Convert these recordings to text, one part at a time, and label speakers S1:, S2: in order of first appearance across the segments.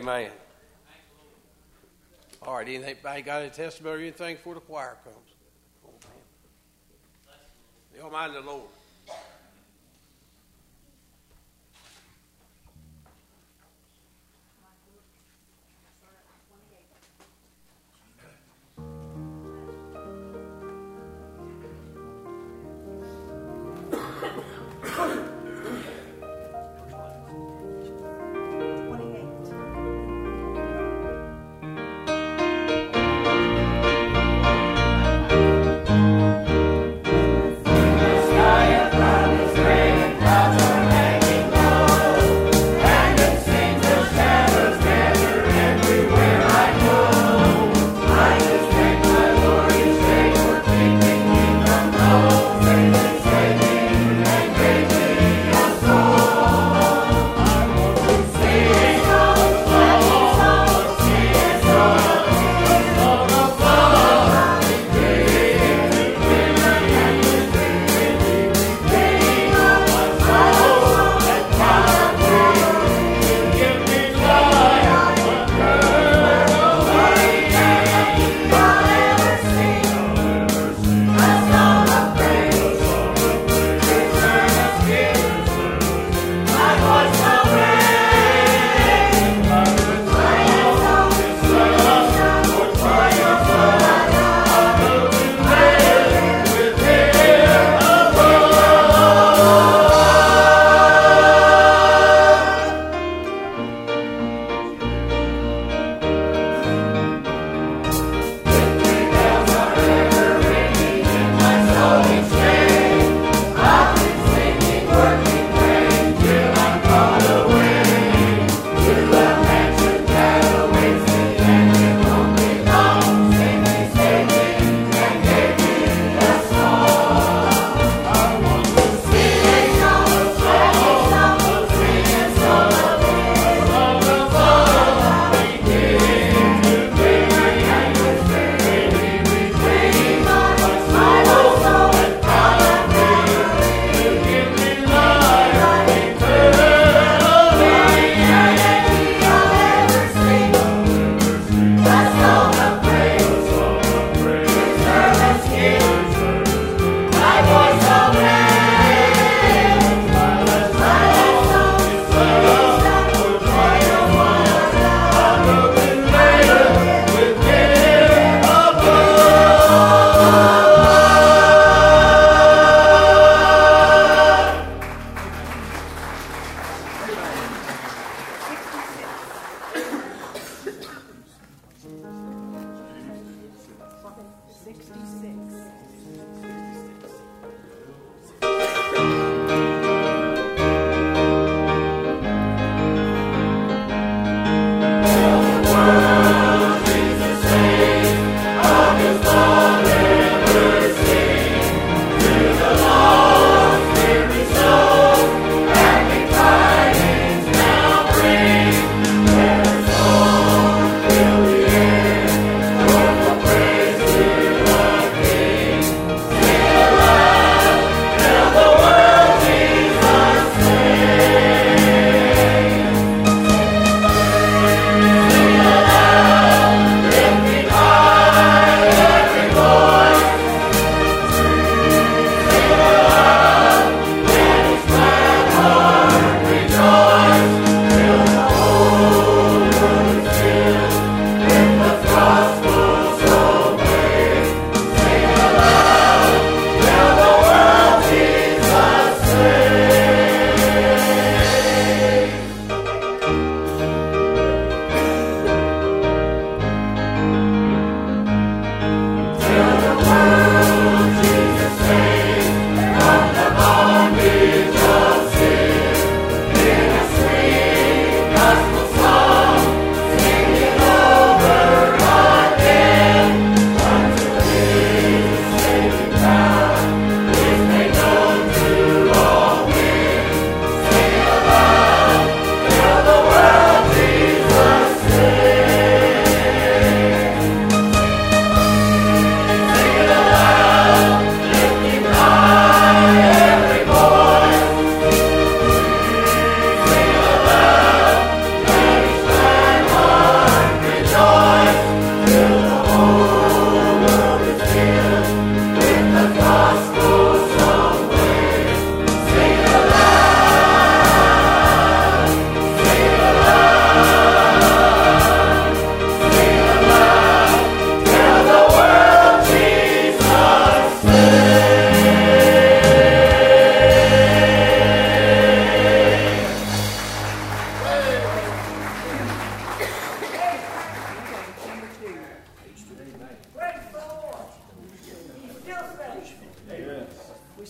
S1: Amen. All right, anybody got any testimony or anything before the choir comes? Oh, man. The Almighty Lord.
S2: Sky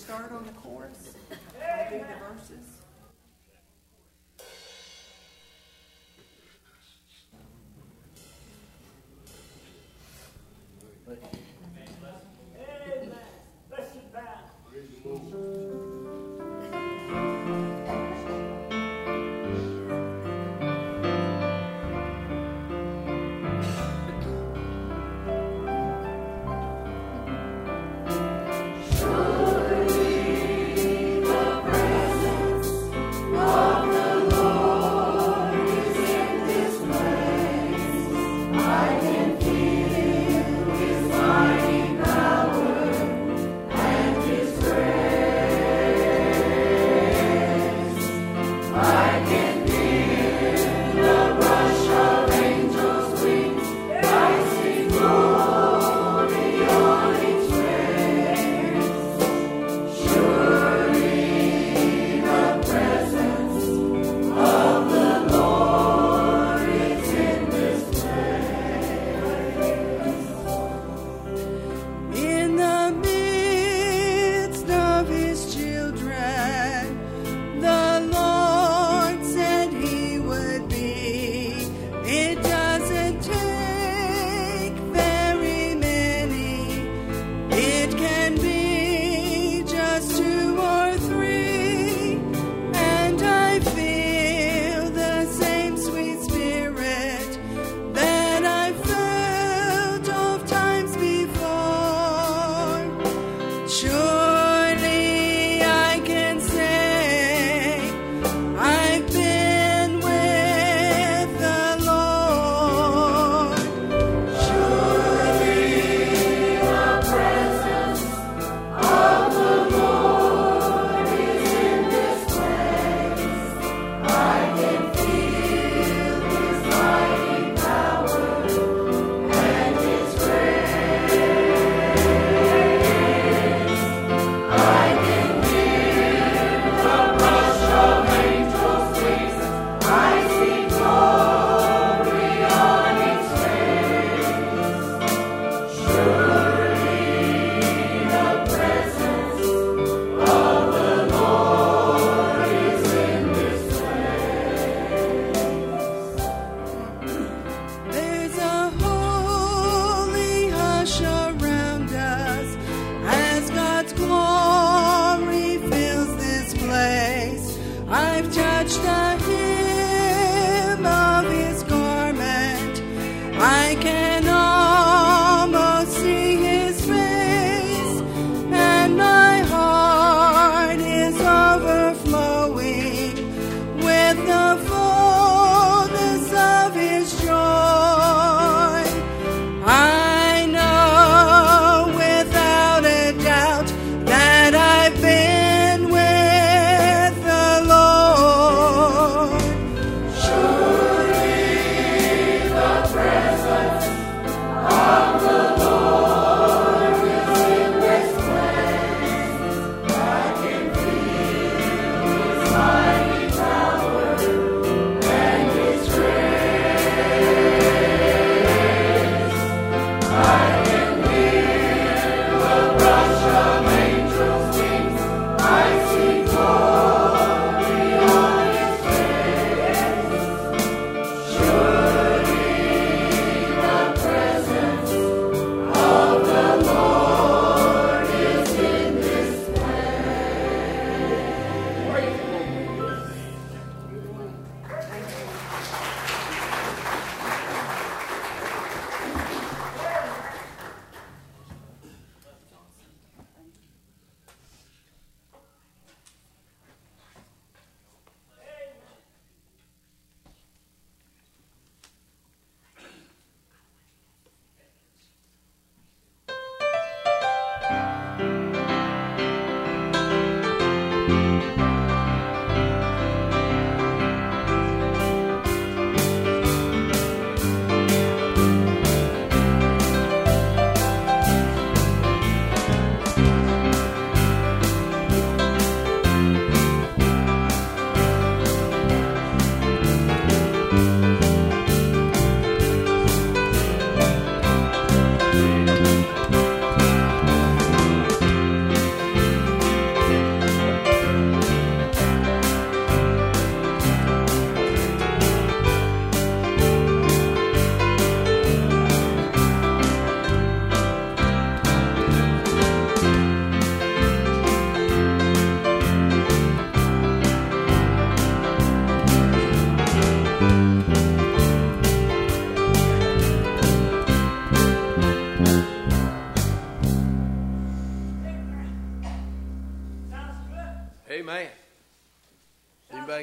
S2: start on the chorus. I'll do the verses.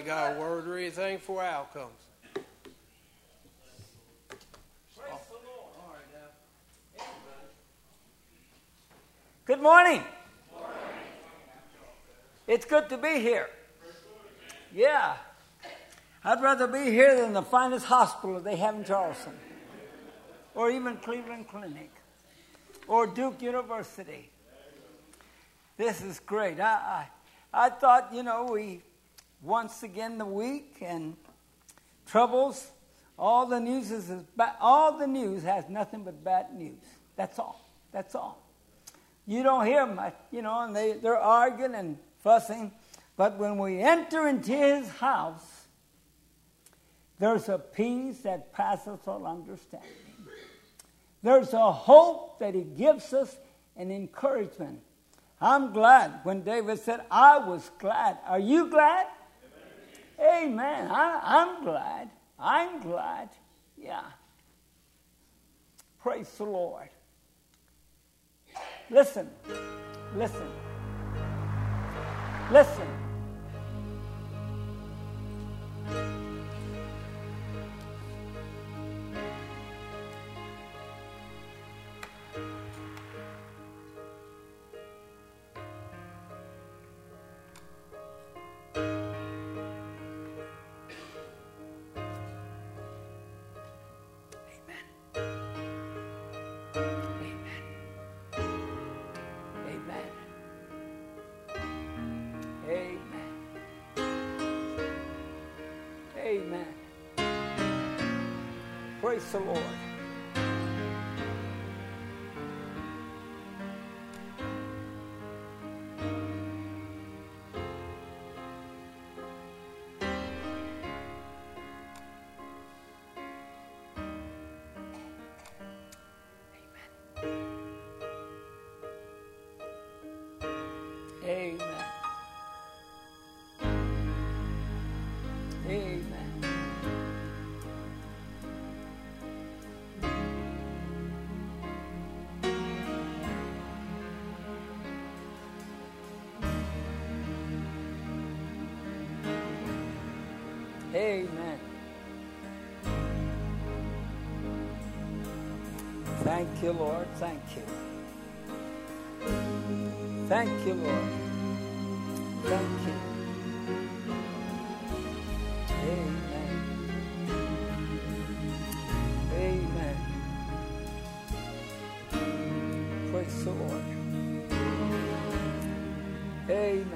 S1: Anybody got a word or anything for outcomes?
S3: Good morning. It's good to be here. Yeah. I'd rather be here than the finest hospital they have in Charleston, or even Cleveland Clinic, or Duke University. This is great. I thought, we once again the week and troubles. All the news has nothing but bad news. That's all. That's all. You don't hear much, and they're arguing and fussing. But when we enter into his house, there's a peace that passes all understanding. There's a hope that he gives us, an encouragement. I'm glad when David said, I was glad. Are you glad? Amen. I'm glad. I'm glad. Yeah. Praise the Lord. Listen. Listen. Listen. Amen. Praise the Lord. Amen. Amen. Amen. Thank you, Lord. Thank you. Thank you, Lord. Thank you. Amen. Amen. Praise the Lord. Amen.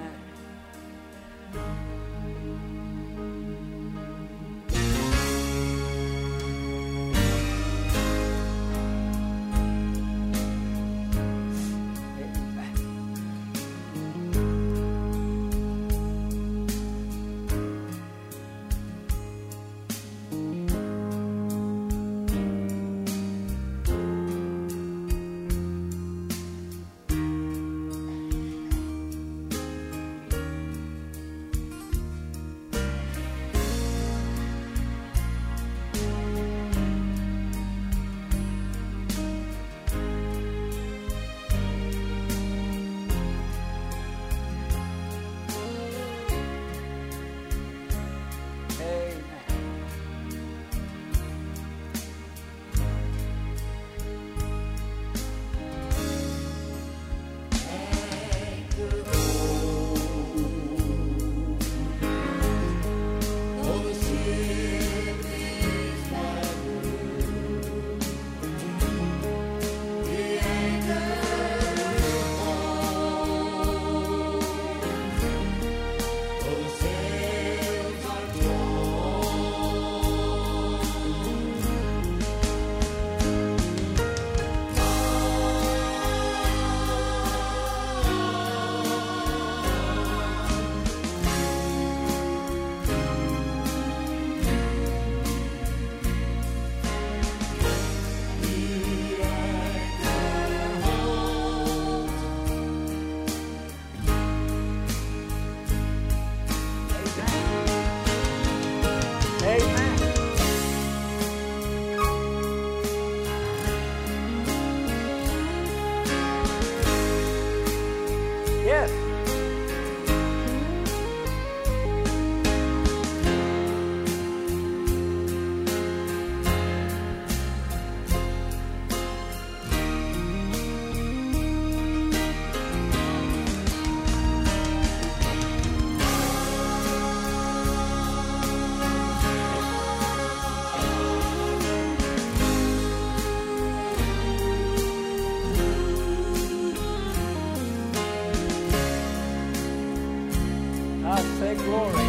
S3: Glory.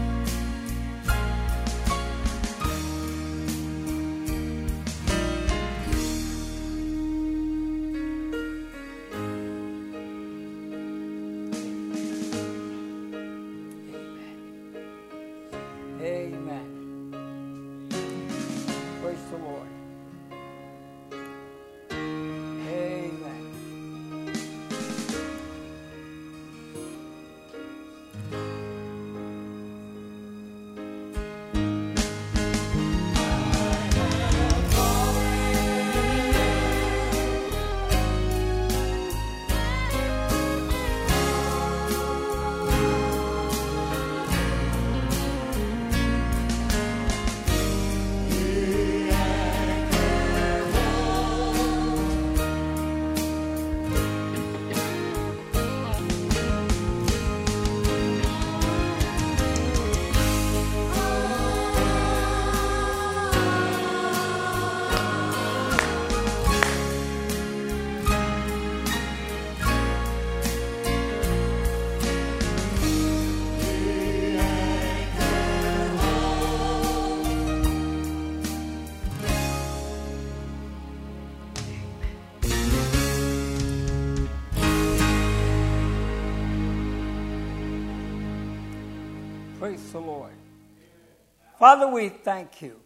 S3: Amen. Praise the Lord. Amen. Praise the Lord. Father, we thank you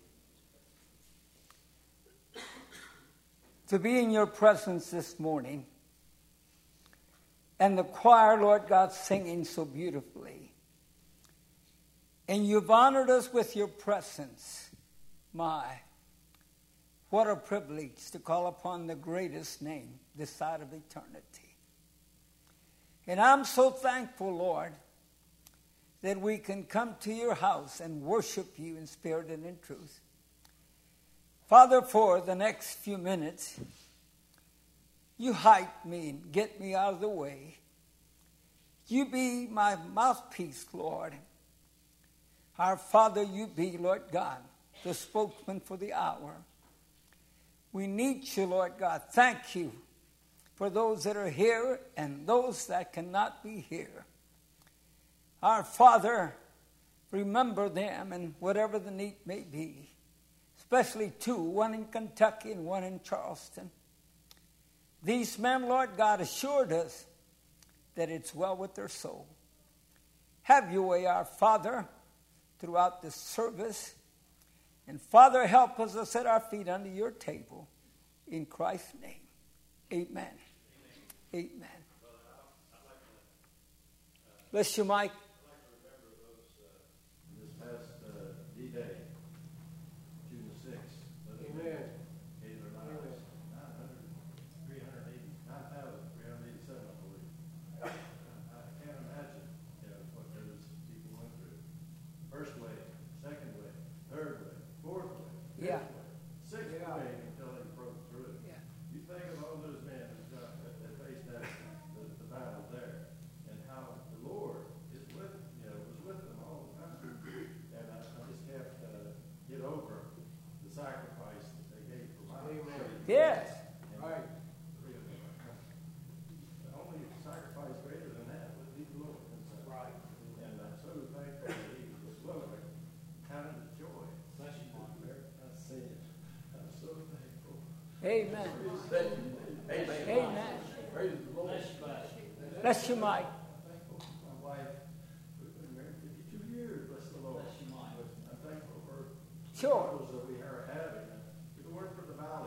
S3: to be in your presence this morning. And the choir, Lord God, singing so beautifully. And you've honored us with your presence. My, what a privilege to call upon the greatest name this side of eternity. And I'm so thankful, Lord, that we can come to your house and worship you in spirit and in truth. Father, for the next few minutes, you hype me and get me out of the way. You be my mouthpiece, Lord. Our Father, you be, Lord God, the spokesman for the hour. We need you, Lord God. Thank you for those that are here and those that cannot be here. Our Father, remember them and whatever the need may be, especially two, one in Kentucky and one in Charleston. These men, Lord God, assured us that it's well with their soul. Have your way, our Father, throughout this service. And Father, help us to set our feet under your table. In Christ's name, amen. Amen. Bless you, Mike.
S4: D-Day, June the 6th. Amen. 9,387, I believe. I can't imagine, what those people went through. First wave, second wave, third wave, fourth wave, fifth wave, sixth wave until they broke through. Yeah. You think of all those men that faced the battle there, and how the Lord is was with them all the time. And I just can't get over the sacrifice that they gave for my sake.
S3: Yes.
S4: Right. The only sacrifice greater than that would be the Lord himself. Right. And I'm so thankful that he was willing to count it as joy. Bless you, Mom. I see it. I'm so thankful.
S3: Amen.
S1: Amen.
S3: Amen.
S1: Praise the Lord.
S3: Bless you, Mike.
S4: My wife, we've been married 52 years, bless the Lord. I'm thankful for the troubles that we are having. If it weren't for the valley,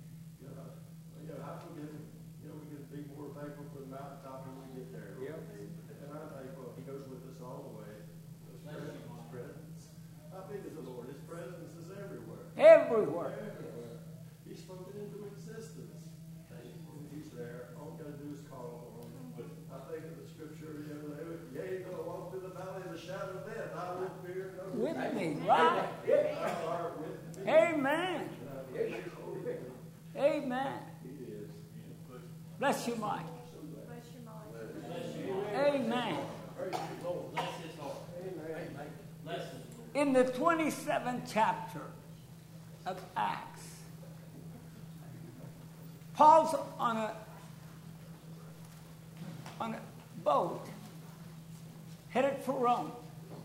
S4: I forget, we can be more thankful for the mountaintop when we get there. Yep. And I'm thankful he goes with us all the way. His presence. How big is the Lord? His presence is everywhere.
S3: Everywhere.
S4: Everywhere. He's spoken into existence. He's there. All we got to do is call on him. I think of the scripture, yea, though I walk through the valley of the shadow of death, I will fear no evil.
S3: With me, right?
S4: Thou art with me.
S3: Amen. Amen.
S4: He is.
S3: Bless you, Mike.
S2: Bless you, Mike.
S3: Amen. In the 27th chapter of Acts, Paul's on a boat headed for Rome.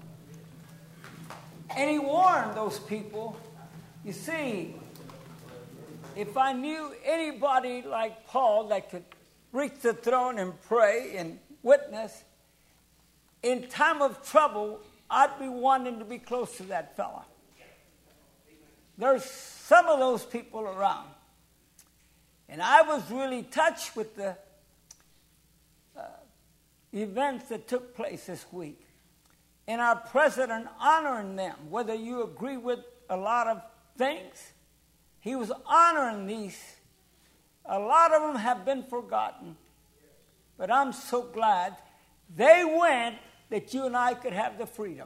S3: And he warned those people, you see, if I knew anybody like Paul that could reach the throne and pray and witness, in time of trouble, I'd be wanting to be close to that fella. There's some of those people around. And I was really touched with the events that took place this week. And our president honoring them, whether you agree with a lot of things, he was honoring these. A lot of them have been forgotten. But I'm so glad they went that you and I could have the freedom.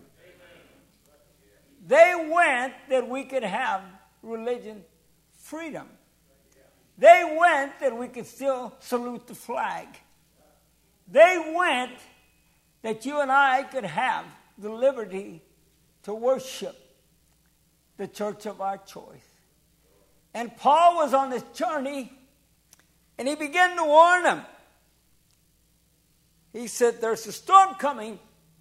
S3: They went that we could have religion freedom. They went that we could still salute the flag. They went that you and I could have the liberty to worship the church of our choice. And Paul was on this journey, and he began to warn them. He said, there's a storm coming.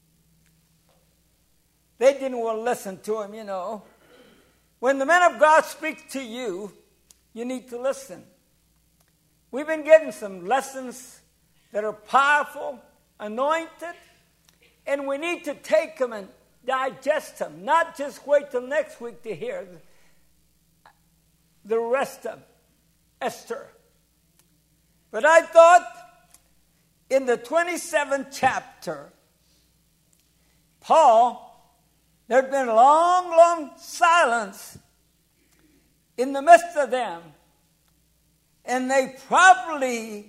S3: They didn't want to listen to him, you know. When the man of God speaks to you, you need to listen. We've been getting some lessons that are powerful, anointed, and we need to take them and digest them, not just wait till next week to hear the rest of Esther. But I thought in the 27th chapter, Paul, there'd been a long, long silence in the midst of them. And they probably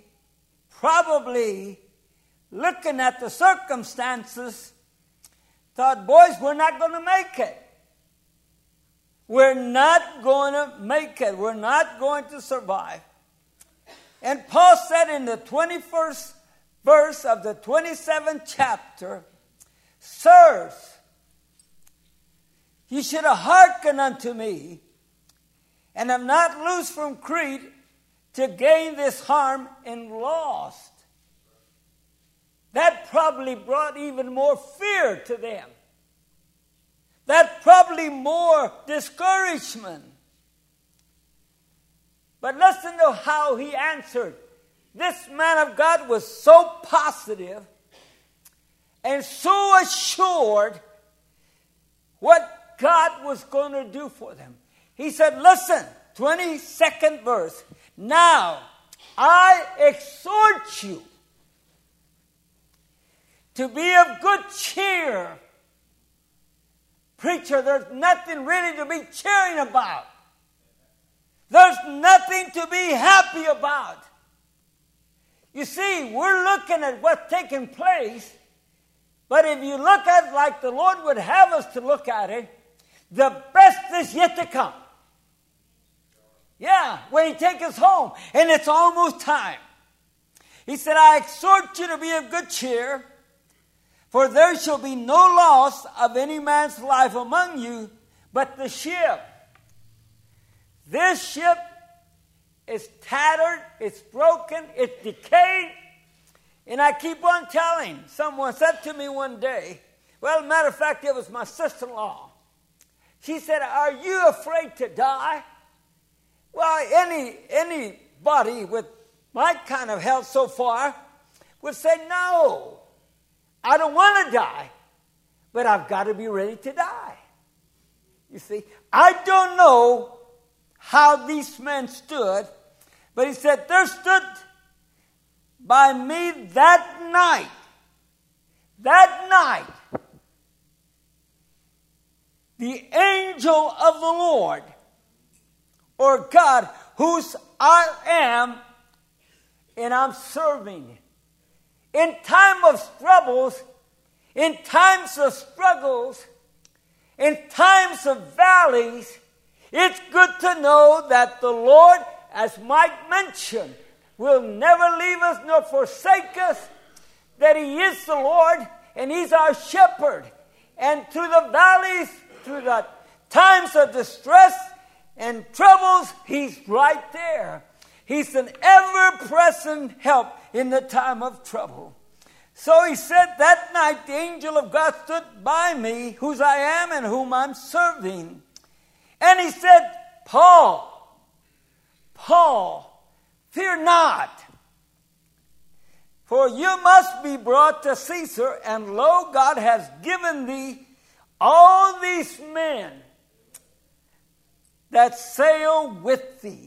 S3: looking at the circumstances, thought, boys, we're not going to make it. We're not going to make it. We're not going to survive. And Paul said in the 21st verse of the 27th chapter, sirs, you should have hearkened unto me, and have not loosed from Crete to gain this harm and lost. That probably brought even more fear to them. That probably more discouragement. But listen to how he answered. This man of God was so positive and so assured what God was going to do for them. He said, listen, 22nd verse. Now, I exhort you to be of good cheer. Preacher, there's nothing really to be cheering about. There's nothing to be happy about. You see, we're looking at what's taking place, but if you look at it like the Lord would have us to look at it, the best is yet to come. Yeah, when he takes us home, and it's almost time. He said, I exhort you to be of good cheer, for there shall be no loss of any man's life among you, but the ship. This ship is tattered, it's broken, it's decayed. And I keep on telling. Someone said to me one day, well, matter of fact, it was my sister-in-law. She said, are you afraid to die? Well, anybody with my kind of health so far would say, no, I don't want to die, but I've got to be ready to die. You see, I don't know how these men stood, but he said, there stood by me that night, the angel of the Lord, or God, whose I am, and I'm serving. In time of troubles, in times of struggles, in times of valleys, it's good to know that the Lord, as Mike mentioned, will never leave us nor forsake us, that he is the Lord and he's our shepherd. And through the valleys, through the times of distress and troubles, he's right there. He's an ever-present help in the time of trouble. So he said, that night the angel of God stood by me, whose I am and whom I'm serving. And he said, Paul, fear not, for you must be brought to Caesar, and lo, God has given thee all these men that sail with thee.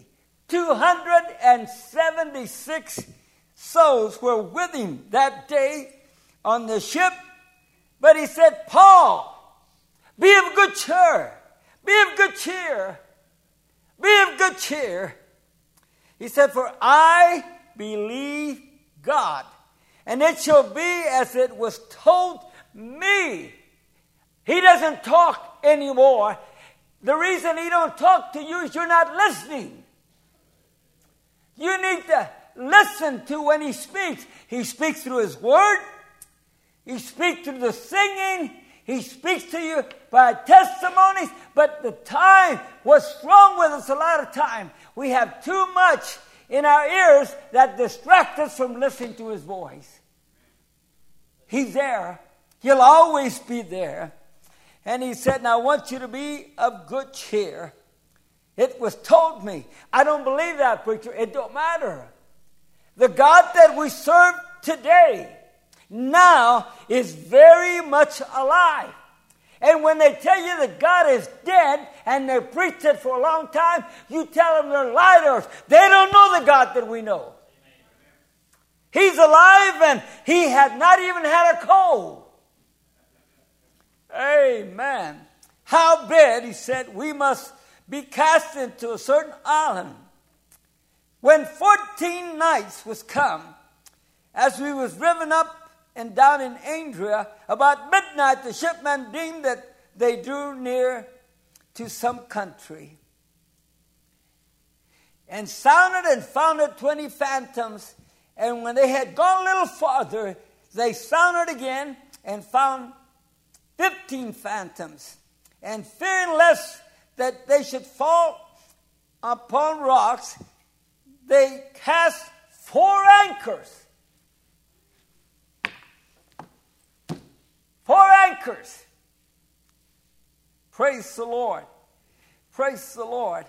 S3: 276 souls were with him that day on the ship. But he said, Paul, be of good cheer. Be of good cheer. Be of good cheer. He said, for I believe God, and it shall be as it was told me. He doesn't talk anymore. The reason he don't talk to you is you're not listening. You need to listen to when he speaks. He speaks through his word. He speaks through the singing. He speaks to you by testimonies. But the time, what's wrong with us a lot of time, we have too much in our ears that distracts us from listening to his voice. He's there. He'll always be there. And he said, now I want you to be of good cheer. It was told me. I don't believe that, preacher. It don't matter. The God that we serve today, now, is very much alive. And when they tell you that God is dead and they preached it for a long time, you tell them they're liars. They don't know the God that we know. He's alive and he had not even had a cold. Amen. Howbeit, he said, we must be cast into a certain island. When 14 nights was come, as we was driven up and down in Andria, about midnight the shipmen deemed that they drew near to some country, and sounded and found 20 fathoms. And when they had gone a little farther, they sounded again and found 15 fathoms. And fearing lest that they should fall upon rocks, they cast 4 anchors. 4 anchors. Praise the Lord. Praise the Lord.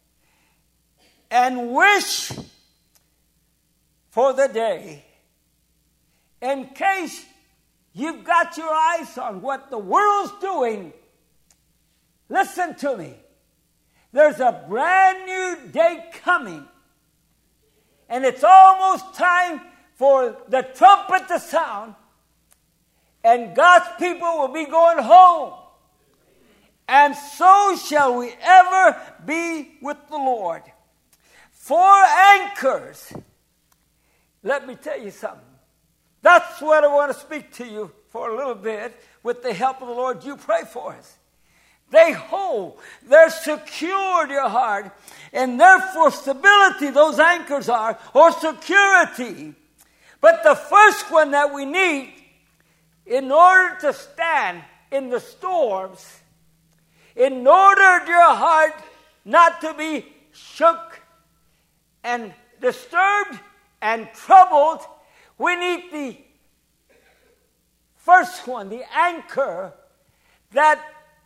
S3: And wish for the day, in case you've got your eyes on what the world's doing, listen to me. There's a brand new day coming. And it's almost time for the trumpet to sound. And God's people will be going home. And so shall we ever be with the Lord. 4 anchors. Let me tell you something. That's what I want to speak to you for a little bit. With the help of the Lord, you pray for us. They hold, they're secured, your heart, and therefore stability, those anchors are, or security. But the first one that we need in order to stand in the storms, in order, dear heart, not to be shook and disturbed and troubled, we need the first one, the anchor that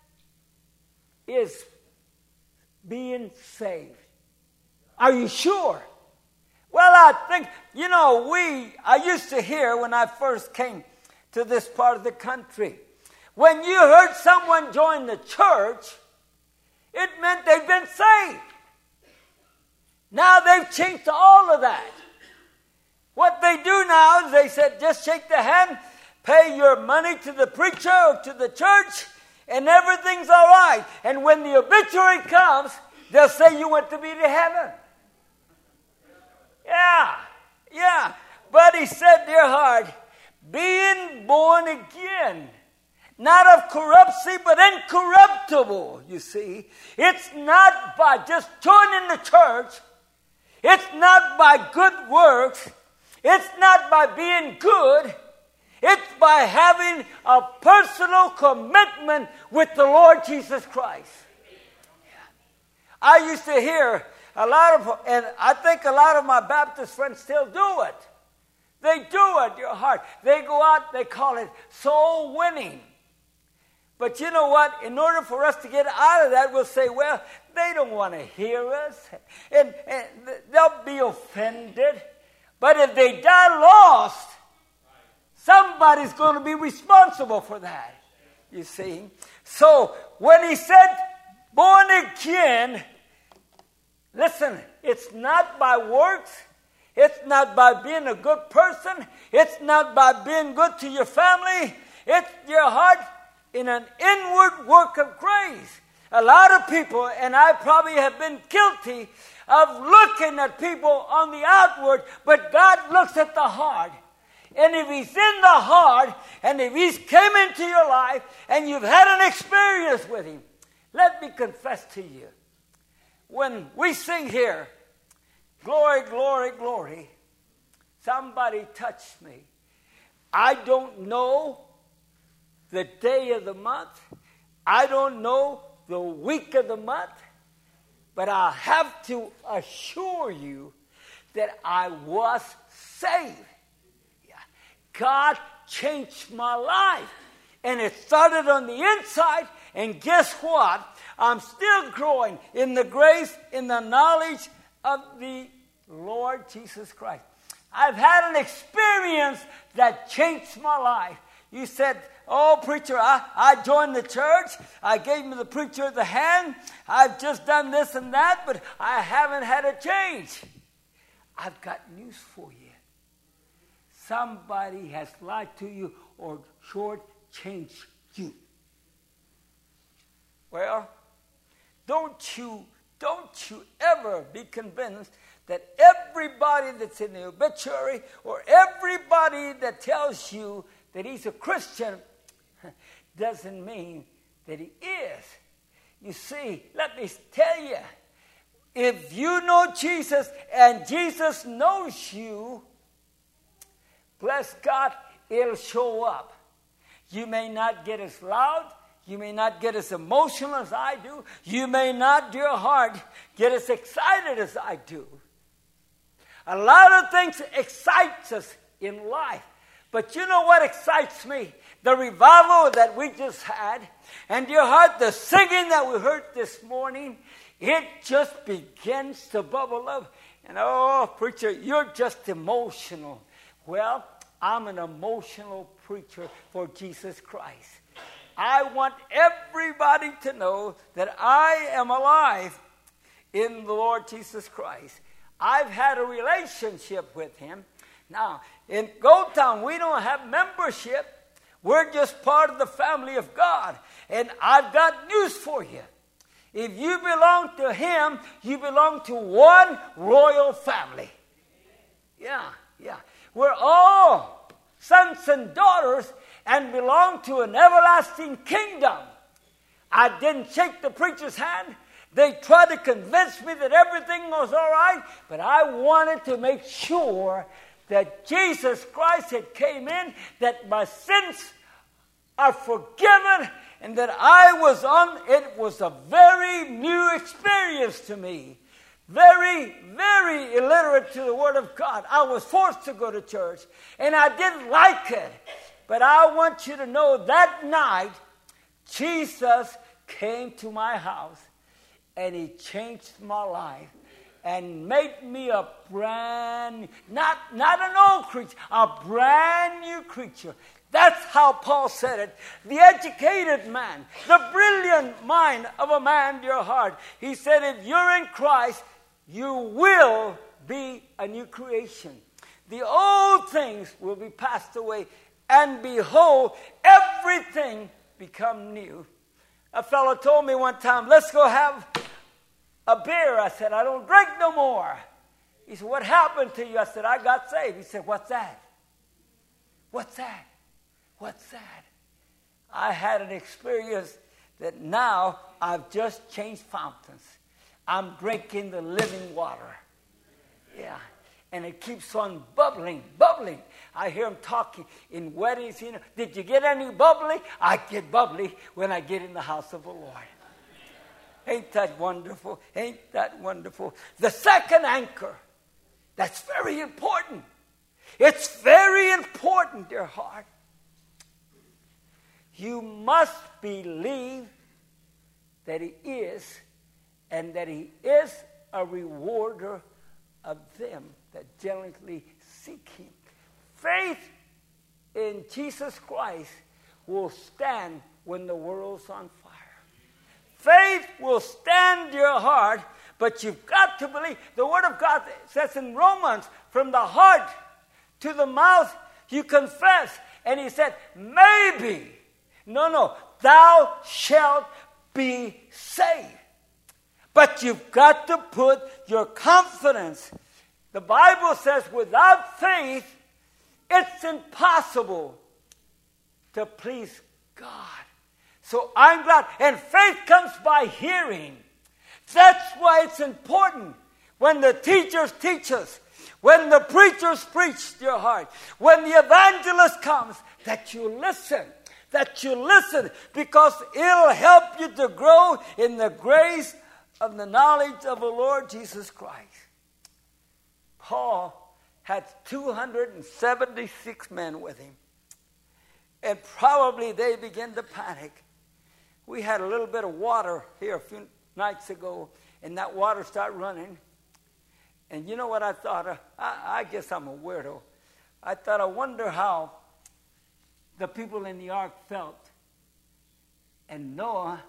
S3: is being saved. Are you sure? Well, I think, I used to hear when I first came to this part of the country, when you heard someone join the church, it meant they'd been saved. Now they've changed all of that. What they do now is they said, just shake the hand, pay your money to the preacher or to the church, and everything's all right. And when the obituary comes, they'll say you went to be to heaven. Yeah. But he said, dear heart, being born again, not of corruption, but incorruptible, you see. It's not by just joining the church. It's not by good works. It's not by being good. It's by having a personal commitment with the Lord Jesus Christ. I used to hear a lot of, and I think a lot of my Baptist friends still do it. They do it, your heart. They go out, they call it soul winning. But you know what? In order for us to get out of that, we'll say, well, they don't want to hear us. And they'll be offended. But if they die lost, somebody's going to be responsible for that. You see? So when he said born again, listen, it's not by works. It's not by being a good person. It's not by being good to your family. It's your heart in an inward work of grace. A lot of people, and I probably have been guilty of looking at people on the outward, but God looks at the heart. And if he's in the heart, and if he's came into your life, and you've had an experience with him, let me confess to you. When we sing here, glory, glory, glory, somebody touched me. I don't know the day of the month. I don't know the week of the month. But I have to assure you that I was saved. God changed my life. And it started on the inside. And guess what? I'm still growing in the grace, in the knowledge of the Lord Jesus Christ. I've had an experience that changed my life. You said, oh, preacher, I joined the church. I gave the preacher the hand. I've just done this and that, but I haven't had a change. I've got news for you. Somebody has lied to you or shortchanged you. Well, don't you ever be convinced that everybody that's in the obituary or everybody that tells you that he's a Christian doesn't mean that he is. You see, let me tell you, if you know Jesus and Jesus knows you, bless God, it'll show up. You may not get as loud. You may not get as emotional as I do. You may not, dear heart, get as excited as I do. A lot of things excite us in life. But you know what excites me? The revival that we just had. And dear heart, the singing that we heard this morning, it just begins to bubble up. And oh, preacher, you're just emotional. Well, I'm an emotional preacher for Jesus Christ. I want everybody to know that I am alive in the Lord Jesus Christ. I've had a relationship with him. Now, in Gold Town, we don't have membership. We're just part of the family of God. And I've got news for you. If you belong to him, you belong to one royal family. Yeah. We're all sons and daughters and belong to an everlasting kingdom. I didn't shake the preacher's hand. They tried to convince me that everything was all right, but I wanted to make sure that Jesus Christ had came in, that my sins are forgiven, and that it was a very new experience to me. Very, very illiterate to the Word of God. I was forced to go to church, and I didn't like it. But I want you to know that night, Jesus came to my house, and he changed my life and made me a not an old creature, a brand new creature. That's how Paul said it. The educated man, the brilliant mind of a man, dear heart. He said, if you're in Christ, you will be a new creation. The old things will be passed away, and behold, everything become new. A fellow told me one time, let's go have a beer. I said, I don't drink no more. He said, what happened to you? I said, I got saved. He said, what's that? What's that? What's that? I had an experience that now I've just changed fountains. I'm drinking the living water. Yeah. And it keeps on bubbling. I hear them talking in weddings. You know, did you get any bubbly? I get bubbly when I get in the house of the Lord. Ain't that wonderful? Ain't that wonderful? The second anchor, that's very important. It's very important, dear heart. You must believe that he is, and that he is a rewarder of them that diligently seek him. Faith in Jesus Christ will stand when the world's on fire. Faith will stand your heart, but you've got to believe. The Word of God says in Romans, from the heart to the mouth you confess. And he said, maybe. No, thou shalt be saved. But you've got to put your confidence. The Bible says without faith, it's impossible to please God. So I'm glad. And faith comes by hearing. That's why it's important when the teachers teach us, when the preachers preach to your heart, when the evangelist comes, that you listen. That you listen, because it'll help you to grow in the grace of the knowledge of the Lord Jesus Christ. Paul had 276 men with him. And probably they began to panic. We had a little bit of water here a few nights ago, and that water started running. And you know what I thought? I guess I'm a weirdo. I thought, I wonder how the people in the ark felt. And Noah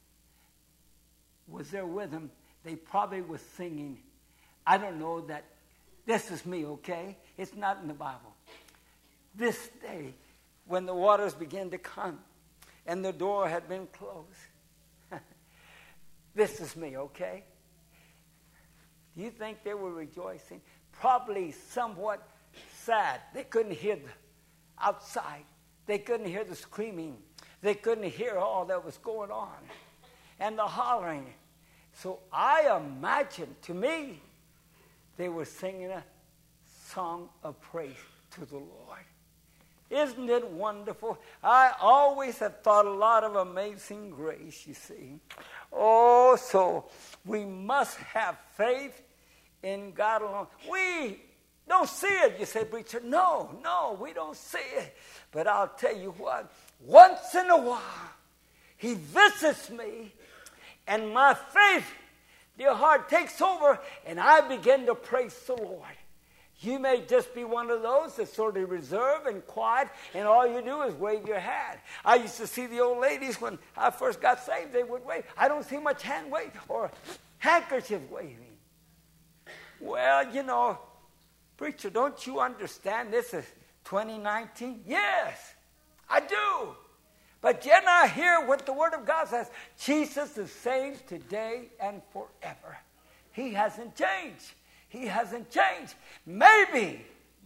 S3: was there with him. They probably were singing. I don't know that. This is me, okay? It's not in the Bible. This day, when the waters began to come and the door had been closed. This is me, okay? Do you think they were rejoicing? Probably somewhat sad. They couldn't hear the outside. They couldn't hear the screaming. They couldn't hear all that was going on. And the hollering. So I imagine, to me, they were singing a song of praise to the Lord. Isn't it wonderful? I always have thought a lot of Amazing Grace, you see. Oh, so we must have faith in God alone. We don't see it. You say, preacher, no, we don't see it. But I'll tell you what, once in a while, he visits me, and my faith, dear heart, takes over, and I begin to praise the Lord. You may just be one of those that's sort of reserved and quiet, and all you do is wave your hand. I used to see the old ladies when I first got saved, they would wave. I don't see much hand wave or handkerchief waving. Well, you know, preacher, don't you understand this is 2019? Yes, I do. But yet I hear what the Word of God says. Jesus is the same today and forever. He hasn't changed. He hasn't changed. Maybe.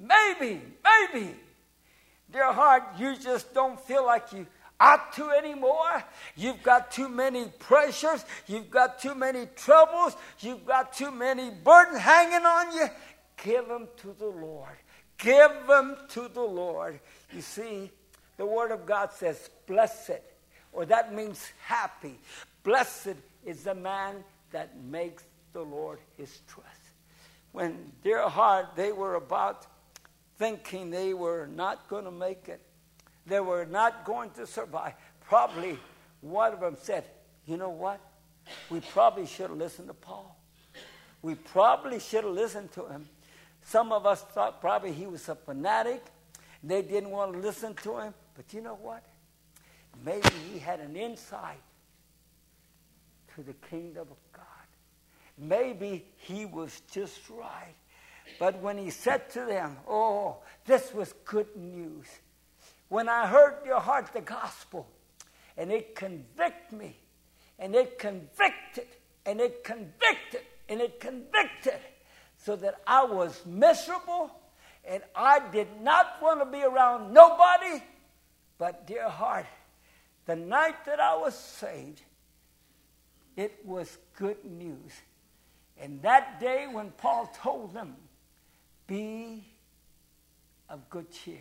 S3: Dear heart, you just don't feel like you ought to anymore. You've got too many pressures. You've got too many troubles. You've got too many burdens hanging on you. Give them to the Lord. Give them to the Lord. You see, the Word of God says, blessed, or that means happy. Blessed is the man that makes the Lord his trust. When, dear heart, they were about thinking they were not going to make it, they were not going to survive, probably one of them said, you know what? We probably should have listened to Paul. We probably should have listened to him. Some of us thought probably he was a fanatic. They didn't want to listen to him. But you know what? Maybe he had an insight to the kingdom of God. Maybe he was just right. But when he said to them, oh, this was good news. When I heard your heart the gospel, and it convicted me, and it convicted, and it convicted, and it convicted, so that I was miserable, and I did not want to be around nobody. But dear heart, the night that I was saved, it was good news. And that day when Paul told them, be of good cheer,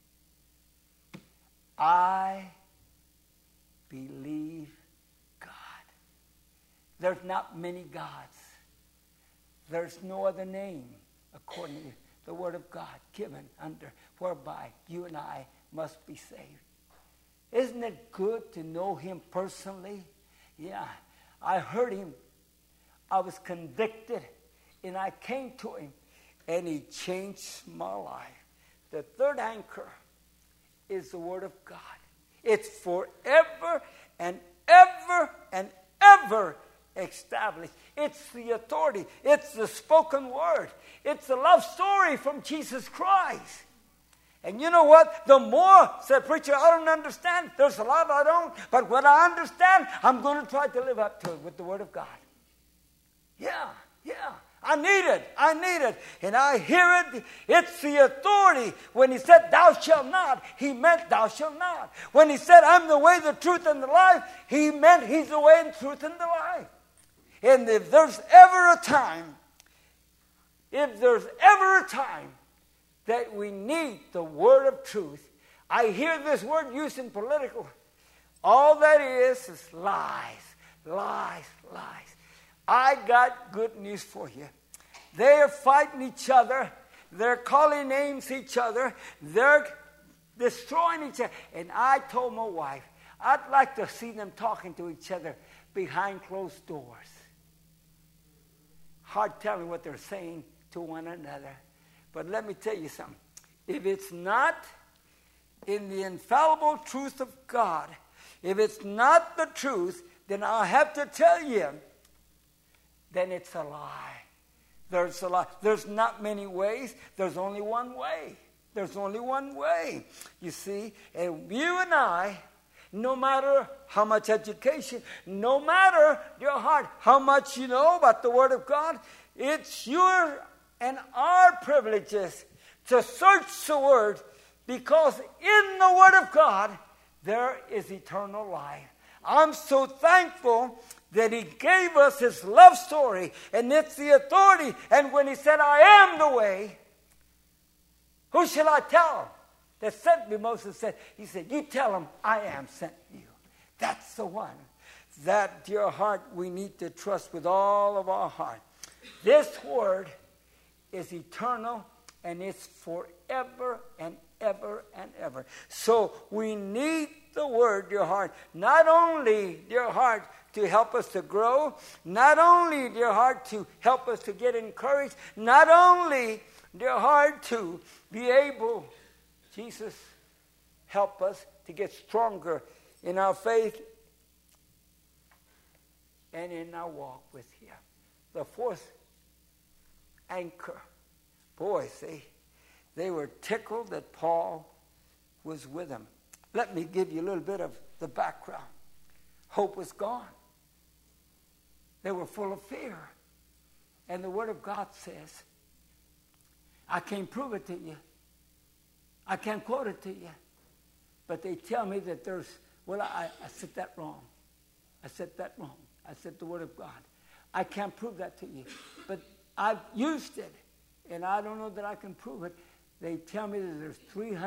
S3: I believe God. There's not many gods. There's no other name according to the Word of God given under whereby you and I must be saved. Isn't it good to know Him personally? Yeah, I heard Him. I was convicted, and I came to Him, and He changed my life. The third anchor is the Word of God. It's forever and ever and ever established. It's the authority. It's the spoken word. It's the love story from Jesus Christ. And you know what? The more, said preacher, I don't understand. There's a lot I don't. But what I understand, I'm going to try to live up to it with the Word of God. Yeah. I need it. And I hear it. It's the authority. When He said, thou shalt not, He meant thou shalt not. When He said, I'm the way, the truth, and the life, He meant He's the way, and truth, and the life. And if there's ever a time that we need the word of truth, I hear this word used in political. All that is lies. I got good news for you. They're fighting each other. They're calling names each other. They're destroying each other. And I told my wife, I'd like to see them talking to each other behind closed doors. Hard telling what they're saying to one another. But let me tell you something. If it's not in the infallible truth of God, if it's not the truth, then I'll have to tell you, then it's a lie. There's a lie. There's not many ways. There's only one way. There's only one way. You see, and you and I, no matter how much education, no matter your heart, how much you know about the Word of God, it's your and our privileges to search the Word, because in the Word of God there is eternal life. I'm so thankful that He gave us His love story, and it's the authority. And when He said, I am the way, who shall I tell? That sent me, Moses said. He said, you tell them I am sent you. That's the one. That, dear heart, we need to trust with all of our heart. This word is eternal, and it's forever and ever and ever. So we need the word, dear heart. Not only, dear heart, to help us to grow. Not only, dear heart, to help us to get encouraged. Not only, dear heart, to be able, Jesus, help us to get stronger in our faith and in our walk with Him. The fourth anchor. Boy, see, they were tickled that Paul was with them. Let me give you a little bit of the background. Hope was gone. They were full of fear. And the Word of God says, I can't prove it to you. I can't quote it to you. But they tell me that there's, well, I said that wrong. I said the Word of God. I can't prove that to you. But I've used it, and I don't know that I can prove it. They tell me that there's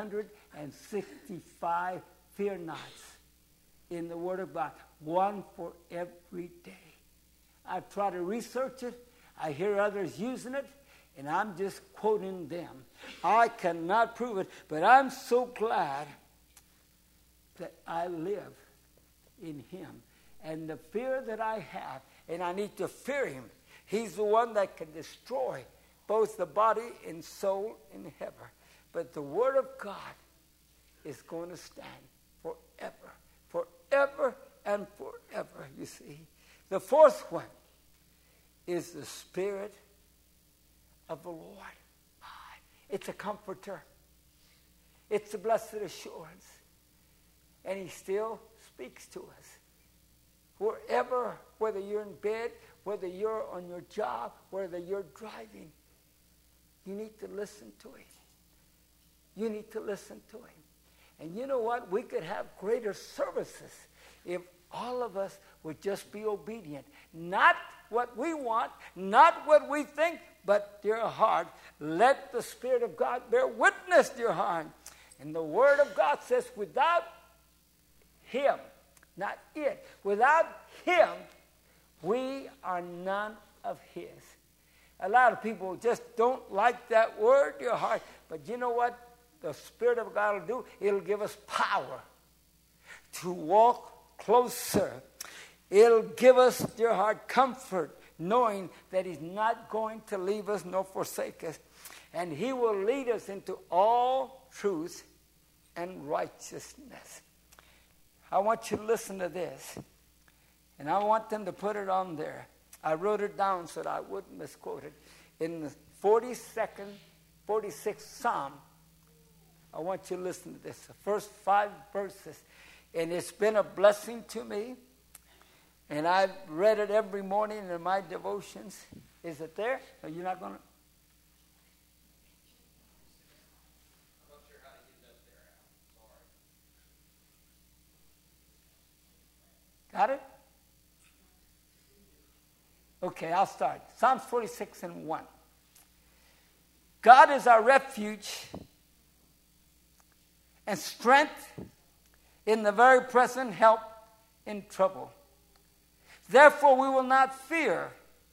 S3: 365 fear knots in the Word of God, one for every day. I've tried to research it. I hear others using it, and I'm just quoting them. I cannot prove it, but I'm so glad that I live in Him. And the fear that I have, and I need to fear Him. He's the one that can destroy both the body and soul in heaven. But the Word of God is going to stand forever and forever, you see. The fourth one is the Spirit of the Lord. It's a comforter. It's a blessed assurance. And He still speaks to us. Wherever, whether you're in bed, whether you're on your job, whether you're driving, you need to listen to Him. You need to listen to Him. And you know what? We could have greater services if all of us would just be obedient. Not what we want, not what we think, but, dear heart, let the Spirit of God bear witness, dear heart. And the Word of God says, without Him, not it, without Him, we are none of His. A lot of people just don't like that word, dear heart. But you know what the Spirit of God will do? It'll give us power to walk closer. It'll give us, dear heart, comfort, knowing that He's not going to leave us nor forsake us. And He will lead us into all truth and righteousness. I want you to listen to this. And I want them to put it on there. I wrote it down so that I wouldn't misquote it. In the 46th Psalm, I want you to listen to this. The first 5 verses. And it's been a blessing to me. And I've read it every morning in my devotions. Is it there? Are you not going to?
S5: I'm not sure how to get that there, Al. Sorry.
S3: Got it? Okay, I'll start. Psalms 46:1. God is our refuge and strength in the very present help in trouble. Therefore we will not fear,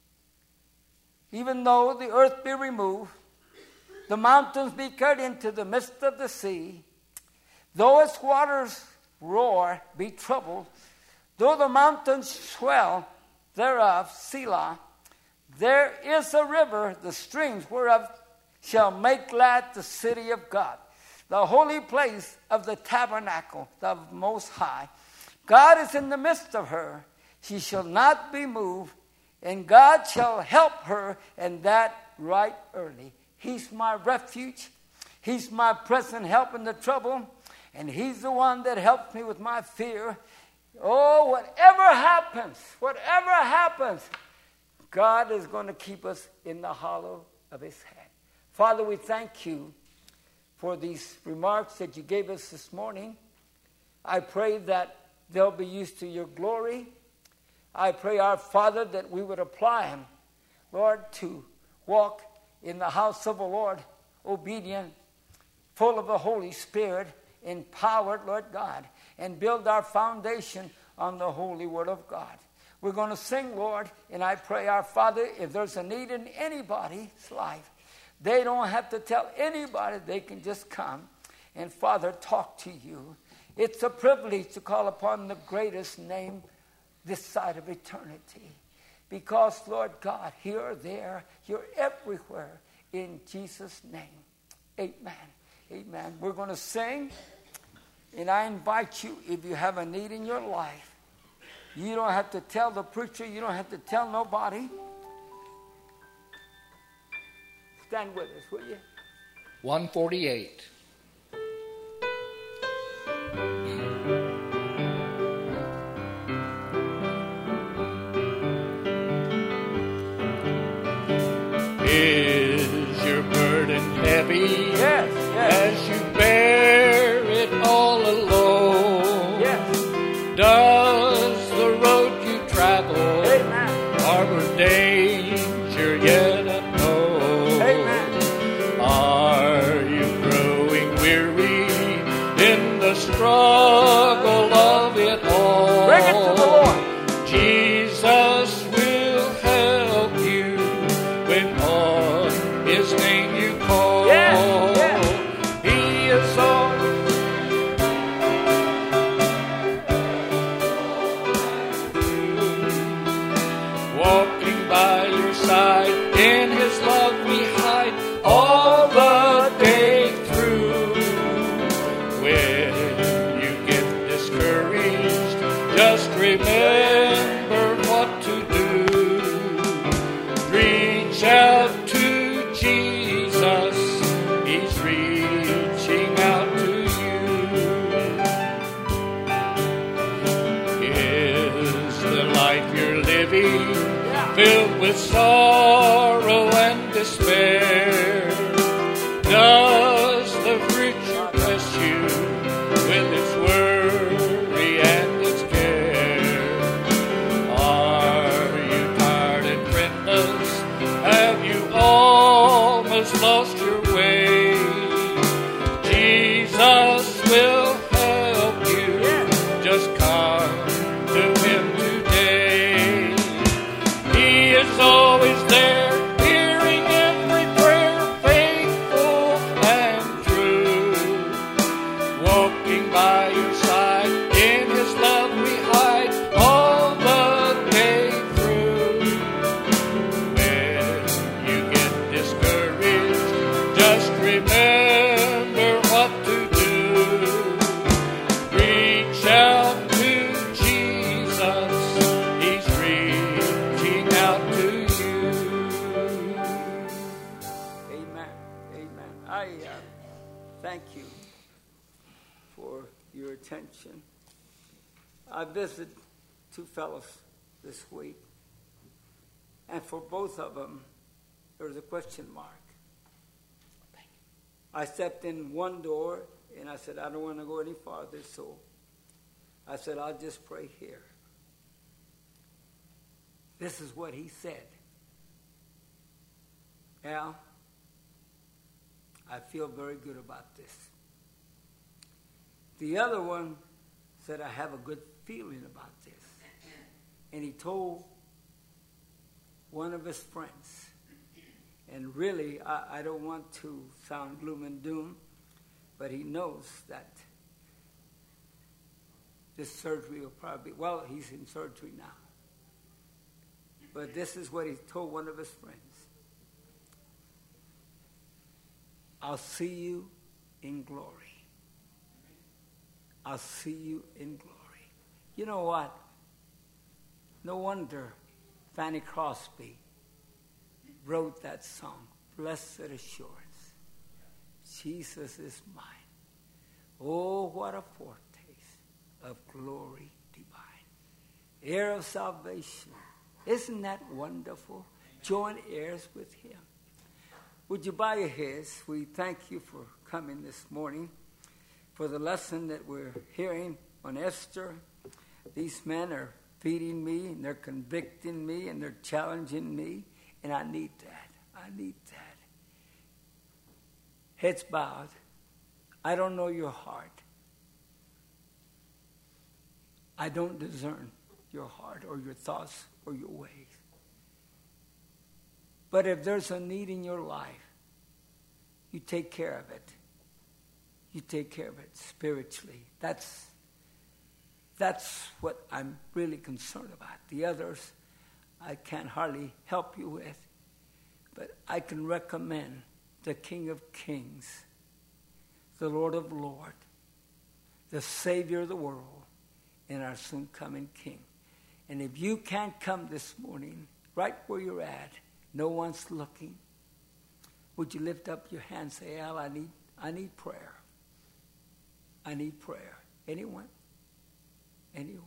S3: even though the earth be removed, the mountains be cut into the midst of the sea, though its waters roar, be troubled, though the mountains swell thereof, Selah, there is a river, the streams whereof shall make glad the city of God, the holy place of the tabernacle of Most High. God is in the midst of her. She shall not be moved, and God shall help her, and that right early. He's my refuge. He's my present help in the trouble, and He's the one that helps me with my fear. Oh, whatever happens, God is going to keep us in the hollow of His hand. Father, we thank You for these remarks that You gave us this morning. I pray that they'll be used to Your glory. I pray, our Father, that we would apply them, Lord, to walk in the house of the Lord, obedient, full of the Holy Spirit, empowered, Lord God, and build our foundation on the holy Word of God. We're going to sing, Lord, and I pray, our Father, if there's a need in anybody's life, they don't have to tell anybody. They can just come and, Father, talk to You. It's a privilege to call upon the greatest name this side of eternity. Because, Lord God, here or there, You're everywhere. In Jesus' name, amen. Amen. We're going to sing, and I invite you, if you have a need in your life, you don't have to tell the preacher, you don't have to tell nobody. Stand with us, will you?
S5: 148.
S6: Is your burden heavy?
S3: Yes.
S6: As you bear it all alone?
S3: Yes.
S6: Does the road you travel
S3: Amen.
S6: harbor danger yet unknown?
S3: Amen.
S6: Are you growing weary in the struggle of it all?
S3: Bring it to the Lord.
S6: Jesus will help you when on His name you call.
S3: Yes, yes.
S6: He is all. Walking by your side, in His love we hide all the day through. When you get discouraged, just remember what to do. Reach out to Jesus, He's reaching out to you. Is the life you're living filled with sorrow and despair? Does the future press you with its worry and its care? Are you tired and friendless? Have you almost lost your way? Jesus will help you. Just come to Him today. He is always there
S3: Thank you for your attention. I visited two fellows this week, and for both of them, there was a question mark. I stepped in one door, and I said, I don't want to go any farther, so I said, I'll just pray here. This is what he said. Al, I feel very good about this. The other one said, I have a good feeling about this. And he told one of his friends, and really, I don't want to sound gloom and doom, but he knows that this surgery will probably, well, he's in surgery now. But this is what he told one of his friends. I'll see you in glory. I'll see you in glory. You know what? No wonder Fanny Crosby wrote that song, Blessed Assurance. Jesus is mine. Oh, what a foretaste of glory divine. Heir of salvation. Isn't that wonderful? Joint heirs with him. Would you bow your heads? We thank you for coming this morning for the lesson that we're hearing on Esther. These men are feeding me, and they're convicting me, and they're challenging me, and I need that. I need that. Heads bowed. I don't know your heart. I don't discern your heart or your thoughts or your ways. But if there's a need in your life, you take care of it. You take care of it spiritually. That's what I'm really concerned about. The others, I can't hardly help you with. But I can recommend the King of Kings, the Lord of Lords, the Savior of the world, and our soon-coming King. And if you can't come this morning, right where you're at, no one's looking, would you lift up your hand and say, Al, I need prayer. I need prayer. Anyone? Anyone?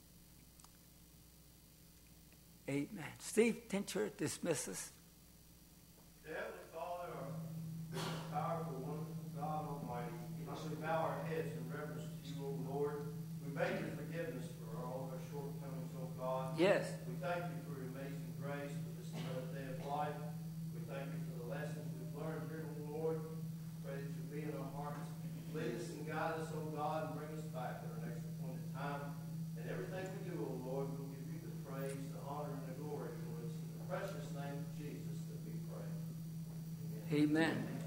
S3: Amen. Steve Tincher dismisses.
S4: Heavenly Father, our powerful, wonderful God Almighty, as we bow our heads in reverence to you, O Lord, we beg your forgiveness for all our shortcomings, O God.
S3: Yes.
S4: We thank you for your amazing grace for this another day of life. We thank you for the lessons we've learned here, O Lord. Pray that you be in our hearts. Lead us and guide us, O God, and bring us back at our next appointed time. And everything we do, O Lord, we'll give you the praise, the honor, and the glory for us. In the precious name of Jesus that we pray. Amen.
S3: Amen.